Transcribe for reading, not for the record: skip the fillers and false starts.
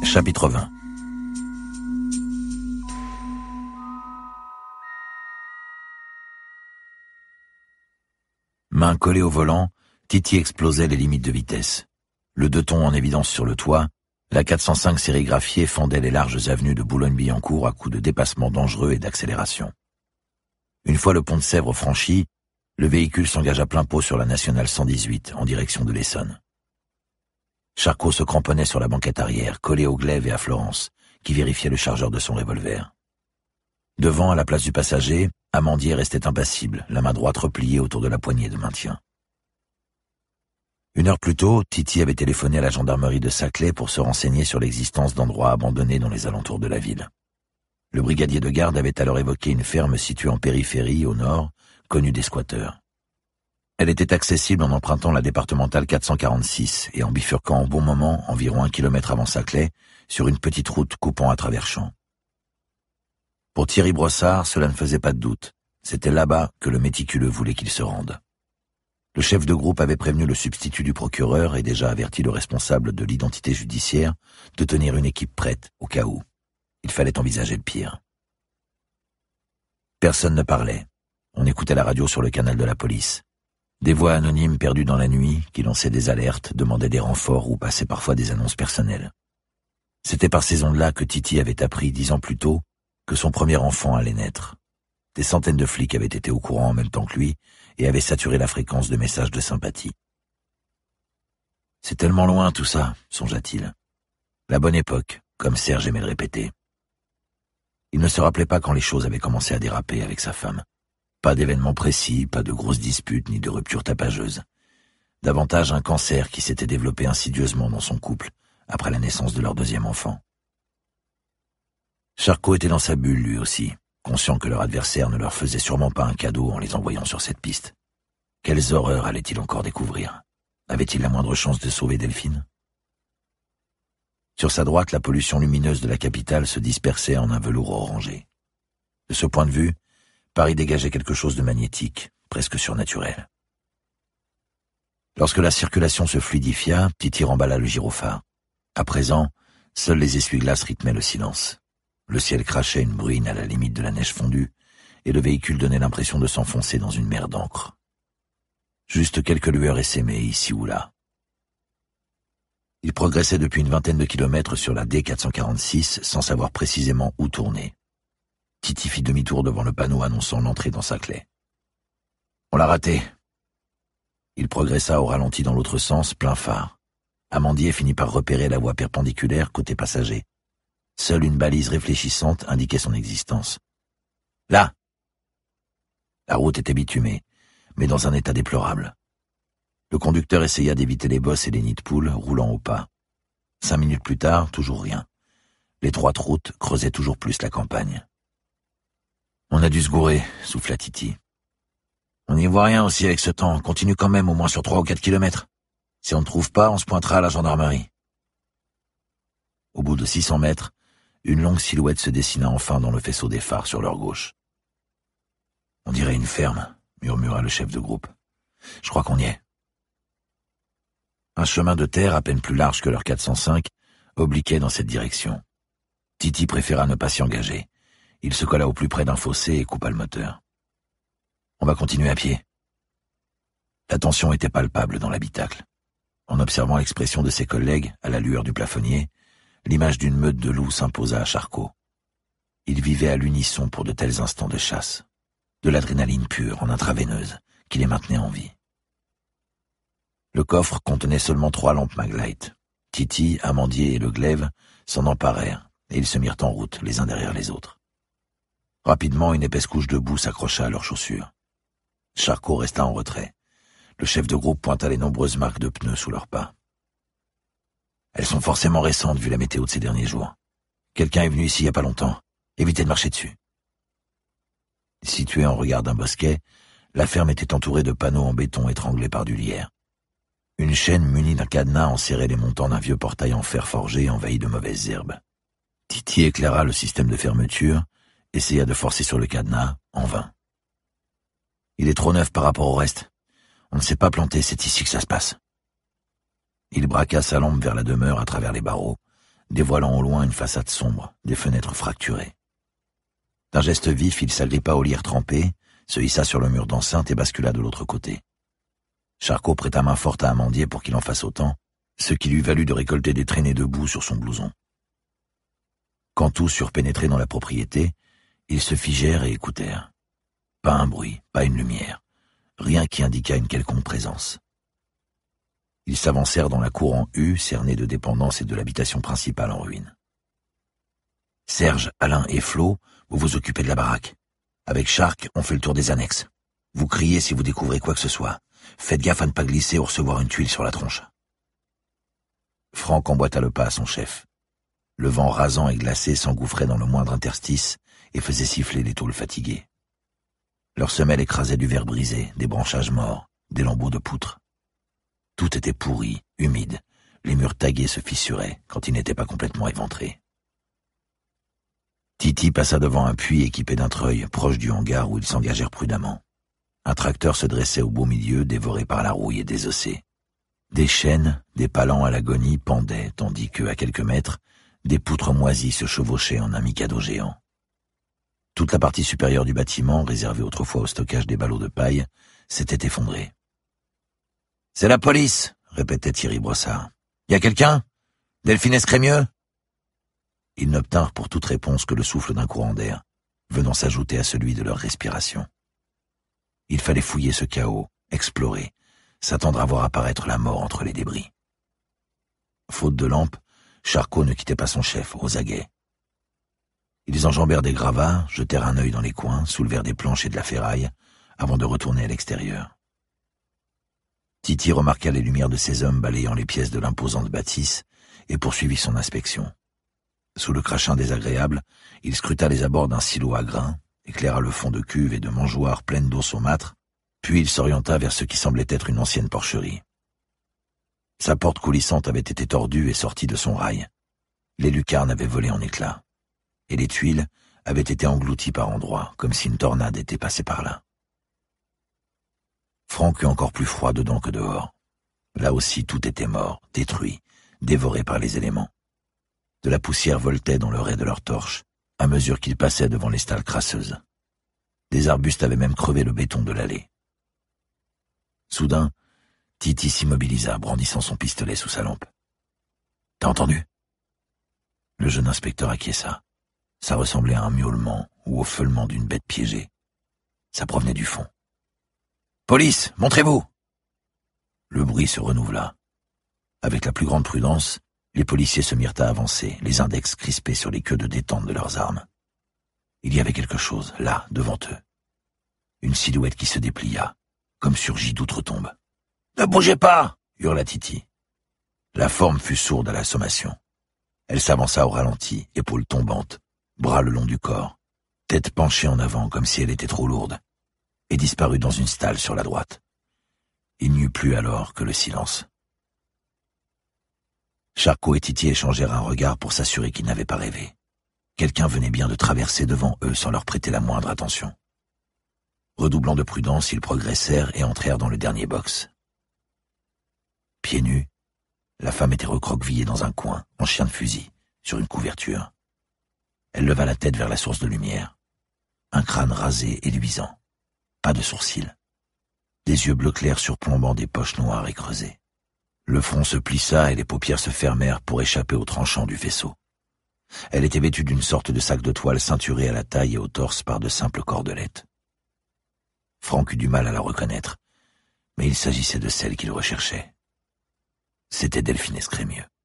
Chapitre 20. Main collée au volant, Titi explosait les limites de vitesse. Le 2 tons en évidence sur le toit, la 405 sérigraphiée fendait les larges avenues de Boulogne-Billancourt à coups de dépassements dangereux et d'accélération. Une fois le pont de Sèvres franchi, le véhicule s'engage à plein pot sur la nationale 118 en direction de l'Essonne. Charcot se cramponnait sur la banquette arrière, collé au glaive et à Florence, qui vérifiait le chargeur de son revolver. Devant, à la place du passager, Amandier restait impassible, la main droite repliée autour de la poignée de maintien. 1 heure plus tôt, Titi avait téléphoné à la gendarmerie de Saclay pour se renseigner sur l'existence d'endroits abandonnés dans les alentours de la ville. Le brigadier de garde avait alors évoqué une ferme située en périphérie, au nord, connue des squatteurs. Elle était accessible en empruntant la départementale 446 et en bifurquant au bon moment, environ 1 kilomètre avant Saclay, sur une petite route coupant à travers champs. Pour Thierry Brossard, cela ne faisait pas de doute. C'était là-bas que le méticuleux voulait qu'il se rende. Le chef de groupe avait prévenu le substitut du procureur et déjà averti le responsable de l'identité judiciaire de tenir une équipe prête au cas où. Il fallait envisager le pire. Personne ne parlait. On écoutait la radio sur le canal de la police. Des voix anonymes perdues dans la nuit, qui lançaient des alertes, demandaient des renforts ou passaient parfois des annonces personnelles. C'était par ces ondes-là que Titi avait appris 10 ans plus tôt que son premier enfant allait naître. Des centaines de flics avaient été au courant en même temps que lui et avaient saturé la fréquence de messages de sympathie. C'est tellement loin tout ça, songea-t-il. La bonne époque, comme Serge aimait le répéter. Il ne se rappelait pas quand les choses avaient commencé à déraper avec sa femme. Pas d'événements précis, pas de grosses disputes ni de ruptures tapageuses. Davantage un cancer qui s'était développé insidieusement dans son couple après la naissance de leur 2e enfant. Charcot était dans sa bulle lui aussi, conscient que leur adversaire ne leur faisait sûrement pas un cadeau en les envoyant sur cette piste. Quelles horreurs allait-il encore découvrir? Avait-il la moindre chance de sauver Delphine? Sur sa droite, la pollution lumineuse de la capitale se dispersait en un velours orangé. De ce point de vue, Paris dégageait quelque chose de magnétique, presque surnaturel. Lorsque la circulation se fluidifia, Titi remballa le gyrophare. À présent, seuls les essuie-glaces rythmaient le silence. Le ciel crachait une bruine à la limite de la neige fondue, et le véhicule donnait l'impression de s'enfoncer dans une mer d'encre. Juste quelques lueurs essaimaient ici ou là. Il progressait depuis une 20aine de kilomètres sur la D446 sans savoir précisément où tourner. Titi fit demi-tour devant le panneau annonçant l'entrée dans Saclay. On l'a raté. Il progressa au ralenti dans l'autre sens, plein phare. Amandier finit par repérer la voie perpendiculaire côté passager. Seule une balise réfléchissante indiquait son existence. Là! La route était bitumée, mais dans un état déplorable. Le conducteur essaya d'éviter les bosses et les nids de poules, roulant au pas. 5 minutes plus tard, toujours rien. L'étroite route creusait toujours plus la campagne. On a dû se gourer, souffla Titi. On n'y voit rien aussi avec ce temps, on continue quand même au moins sur 3 ou 4 kilomètres. Si on ne trouve pas, on se pointera à la gendarmerie. Au bout de 600 mètres, une longue silhouette se dessina enfin dans le faisceau des phares sur leur gauche. On dirait une ferme, murmura le chef de groupe. Je crois qu'on y est. Un chemin de terre à peine plus large que leur 405 obliquait dans cette direction. Titi préféra ne pas s'y engager. Il se colla au plus près d'un fossé et coupa le moteur. On va continuer à pied. La tension était palpable dans l'habitacle. En observant l'expression de ses collègues à la lueur du plafonnier, l'image d'une meute de loups s'imposa à Charcot. Il vivait à l'unisson pour de tels instants de chasse. De l'adrénaline pure, en intraveineuse, qui les maintenait en vie. Le coffre contenait seulement 3 lampes Maglite. Titi, Amandier et le glaive s'en emparèrent, et ils se mirent en route, les uns derrière les autres. Rapidement, une épaisse couche de boue s'accrocha à leurs chaussures. Charcot resta en retrait. Le chef de groupe pointa les nombreuses marques de pneus sous leurs pas. Elles sont forcément récentes vu la météo de ces derniers jours. Quelqu'un est venu ici il y a pas longtemps. Évitez de marcher dessus. Située en regard d'un bosquet, la ferme était entourée de panneaux en béton étranglés par du lierre. Une chaîne munie d'un cadenas enserrait les montants d'un vieux portail en fer forgé envahi de mauvaises herbes. Titi éclaira le système de fermeture, essaya de forcer sur le cadenas, en vain. Il est trop neuf par rapport au reste. On ne s'est pas planté, c'est ici que ça se passe. Il braqua sa lampe vers la demeure à travers les barreaux, dévoilant au loin une façade sombre, des fenêtres fracturées. D'un geste vif, il s'agrippa aux lierre trempées, se hissa sur le mur d'enceinte et bascula de l'autre côté. Charcot prêta main forte à Amandier pour qu'il en fasse autant, ce qui lui valut de récolter des traînées de boue sur son blouson. Quand tous surent pénétrer dans la propriété, ils se figèrent et écoutèrent. Pas un bruit, pas une lumière, rien qui indiquât une quelconque présence. Ils s'avancèrent dans la cour en U, cernée de dépendances et de l'habitation principale en ruine. « Serge, Alain et Flo, vous vous occupez de la baraque. Avec Charc, on fait le tour des annexes. Vous criez si vous découvrez quoi que ce soit. Faites gaffe à ne pas glisser ou recevoir une tuile sur la tronche. » Franck emboîta le pas à son chef. Le vent rasant et glacé s'engouffrait dans le moindre interstice et faisait siffler les tôles fatiguées. Leurs semelles écrasaient du verre brisé, des branchages morts, des lambeaux de poutre. Tout était pourri, humide, les murs tagués se fissuraient quand ils n'étaient pas complètement éventrés. Titi passa devant un puits équipé d'un treuil proche du hangar où ils s'engagèrent prudemment. Un tracteur se dressait au beau milieu, dévoré par la rouille et désossé. Des chaînes, des palans à l'agonie pendaient, tandis que, à quelques mètres, des poutres moisies se chevauchaient en un mikado géant. Toute la partie supérieure du bâtiment, réservée autrefois au stockage des ballots de paille, s'était effondrée. « C'est la police !» répétait Thierry Brossard. « Y a quelqu'un ? Delphine Escrémieux ?» Ils n'obtinrent pour toute réponse que le souffle d'un courant d'air, venant s'ajouter à celui de leur respiration. Il fallait fouiller ce chaos, explorer, s'attendre à voir apparaître la mort entre les débris. Faute de lampe, Charcot ne quittait pas son chef, aux aguets. Ils enjambèrent des gravats, jetèrent un œil dans les coins, soulevèrent des planches et de la ferraille, avant de retourner à l'extérieur. Titi remarqua les lumières de ces hommes balayant les pièces de l'imposante bâtisse et poursuivit son inspection. Sous le crachin désagréable, il scruta les abords d'un silo à grains, éclaira le fond de cuve et de mangeoires pleines d'eau saumâtre, puis il s'orienta vers ce qui semblait être une ancienne porcherie. Sa porte coulissante avait été tordue et sortie de son rail. Les lucarnes avaient volé en éclats, et les tuiles avaient été englouties par endroits, comme si une tornade était passée par là. Franck eut encore plus froid dedans que dehors. Là aussi tout était mort, détruit, dévoré par les éléments. De la poussière voltait dans le ray de leurs torches, à mesure qu'ils passaient devant les stalles crasseuses. Des arbustes avaient même crevé le béton de l'allée. Soudain, Titi s'immobilisa, brandissant son pistolet sous sa lampe. « T'as entendu ?» Le jeune inspecteur acquiesça. Ça ressemblait à un miaulement ou au feulement d'une bête piégée. Ça provenait du fond. « Police, montrez-vous !» Le bruit se renouvela. Avec la plus grande prudence, les policiers se mirent à avancer, les index crispés sur les queues de détente de leurs armes. Il y avait quelque chose, là, devant eux. Une silhouette qui se déplia, comme surgie d'outre-tombe. « Ne bougez pas !» hurla Titi. La forme fut sourde à la sommation. Elle s'avança au ralenti, épaules tombantes, bras le long du corps, tête penchée en avant comme si elle était trop lourde, et disparut dans une stalle sur la droite. Il n'y eut plus alors que le silence. Charcot et Titi échangèrent un regard pour s'assurer qu'ils n'avaient pas rêvé. Quelqu'un venait bien de traverser devant eux sans leur prêter la moindre attention. Redoublant de prudence, ils progressèrent et entrèrent dans le dernier box. Pieds nus, la femme était recroquevillée dans un coin, en chien de fusil, sur une couverture. Elle leva la tête vers la source de lumière. Un crâne rasé et luisant. Pas de sourcils. Des yeux bleu clair surplombant des poches noires et creusées. Le front se plissa et les paupières se fermèrent pour échapper au tranchant du faisceau. Elle était vêtue d'une sorte de sac de toile ceinturé à la taille et au torse par de simples cordelettes. Franck eut du mal à la reconnaître, mais il s'agissait de celle qu'il recherchait. C'était Delphine Escrémieux.